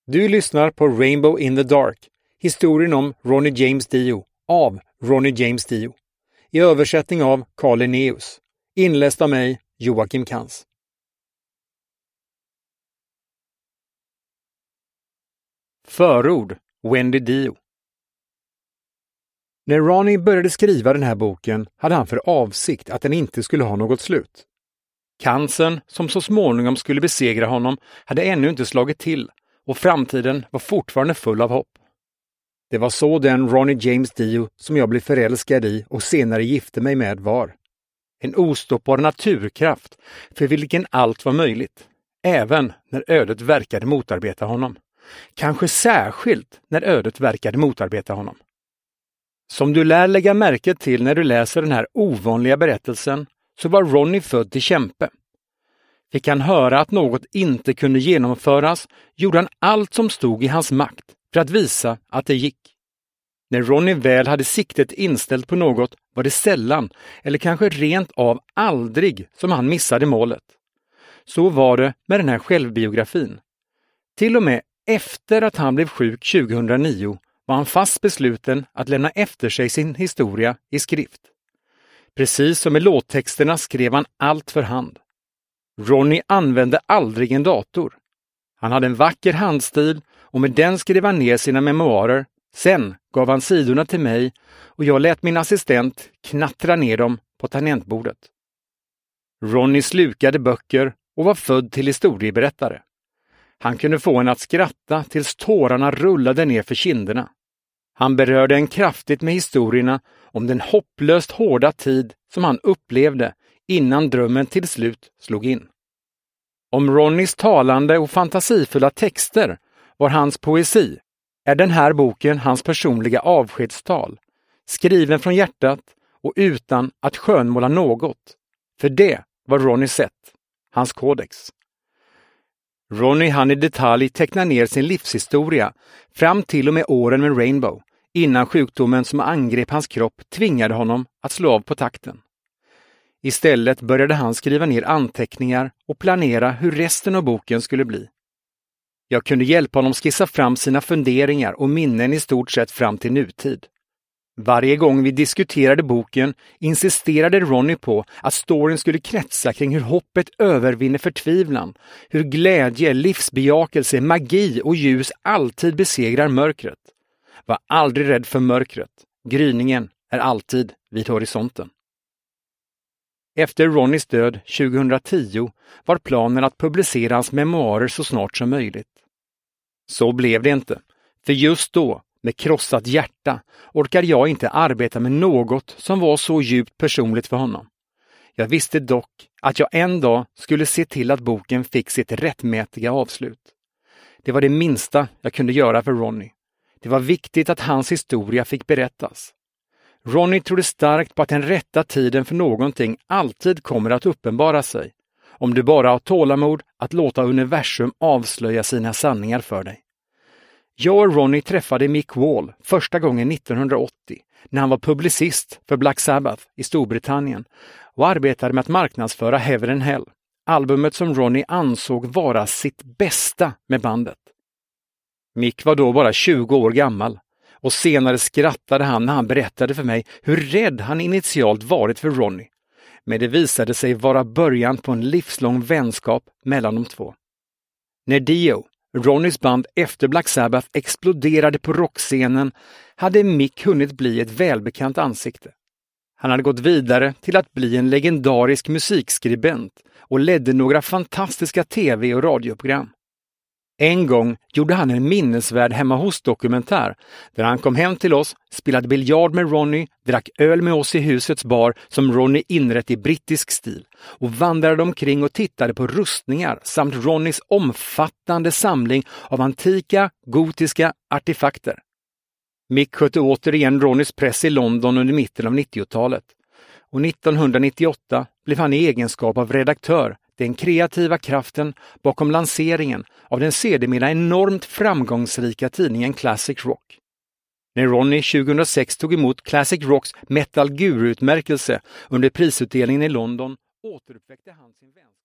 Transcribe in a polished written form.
Du lyssnar på Rainbow in the Dark, historien om Ronnie James Dio, av Ronnie James Dio. I översättning av Carl Linnaeus. Inläst av mig, Joakim Kans. Förord, Wendy Dio. När Ronnie började skriva den här boken hade han för avsikt att den inte skulle ha något slut. Cancern, som så småningom skulle besegra honom, hade ännu inte slagit till och framtiden var fortfarande full av hopp. Det var så den Ronnie James Dio som jag blev förälskad i och senare gifte mig med var. En ostoppbar naturkraft för vilken allt var möjligt, även när ödet verkade motarbeta honom. Kanske särskilt när ödet verkade motarbeta honom. Som du lär lägga märke till när du läser den här ovanliga berättelsen så var Ronnie född till kämpe. Fick han höra att något inte kunde genomföras gjorde han allt som stod i hans makt för att visa att det gick. När Ronnie väl hade siktet inställt på något var det sällan eller kanske rent av aldrig som han missade målet. Så var det med den här självbiografin. Till och med efter att han blev sjuk 2009 var han fast besluten att lämna efter sig sin historia i skrift. Precis som med låttexterna skrev han allt för hand. Ronnie använde aldrig en dator. Han hade en vacker handstil och med den skrev han ner sina memoarer. Sen gav han sidorna till mig och jag lät min assistent knattra ner dem på tangentbordet. Ronnie slukade böcker och var född till historieberättare. Han kunde få en att skratta tills tårarna rullade ner för kinderna. Han berörde en kraftigt med historierna om den hopplöst hårda tid som han upplevde innan drömmen till slut slog in. Om Ronnies talande och fantasifulla texter var hans poesi är den här boken hans personliga avskedstal, skriven från hjärtat och utan att skönmåla något. För det var Ronnies sätt, hans kodex. Ronnie hann i detalj teckna ner sin livshistoria fram till och med åren med Rainbow, innan sjukdomen som angrep hans kropp tvingade honom att slå av på takten. Istället började han skriva ner anteckningar och planera hur resten av boken skulle bli. Jag kunde hjälpa honom skissa fram sina funderingar och minnen i stort sett fram till nutid. Varje gång vi diskuterade boken insisterade Ronnie på att storyn skulle kretsa kring hur hoppet övervinner förtvivlan, hur glädje, livsbejakelse, magi och ljus alltid besegrar mörkret. Var aldrig rädd för mörkret. Gryningen är alltid vid horisonten. Efter Ronnies död 2010 var planen att publicera hans memoarer så snart som möjligt. Så blev det inte, för just då, med krossat hjärta, orkade jag inte arbeta med något som var så djupt personligt för honom. Jag visste dock att jag en dag skulle se till att boken fick sitt rättmätiga avslut. Det var det minsta jag kunde göra för Ronnie. Det var viktigt att hans historia fick berättas. Ronnie trodde starkt på att den rätta tiden för någonting alltid kommer att uppenbara sig, om du bara har tålamod att låta universum avslöja sina sanningar för dig. Jag och Ronnie träffade Mick Wall första gången 1980 när han var publicist för Black Sabbath i Storbritannien och arbetade med att marknadsföra Heaven and Hell, albumet som Ronnie ansåg vara sitt bästa med bandet. Mick var då bara 20 år gammal och senare skrattade han när han berättade för mig hur rädd han initialt varit för Ronnie. Men det visade sig vara början på en livslång vänskap mellan de två. När Dio, Ronnies band efter Black Sabbath, exploderade på rockscenen hade Mick hunnit bli ett välbekant ansikte. Han hade gått vidare till att bli en legendarisk musikskribent och ledde några fantastiska tv- och radioprogram. En gång gjorde han en minnesvärd hemma hos-dokumentär där han kom hem till oss, spelade biljard med Ronnie, drack öl med oss i husets bar som Ronnie inrett i brittisk stil och vandrade omkring och tittade på rustningar samt Ronnies omfattande samling av antika, gotiska artefakter. Mick skötte återigen Ronnies press i London under mitten av 90-talet och 1998 blev han i egenskap av redaktör den kreativa kraften bakom lanseringen av den sedermera enormt framgångsrika tidningen Classic Rock. När Ronnie 2006 tog emot Classic Rocks Metal Guru-utmärkelse under prisutdelningen i London återuppväckte han sin vänskap.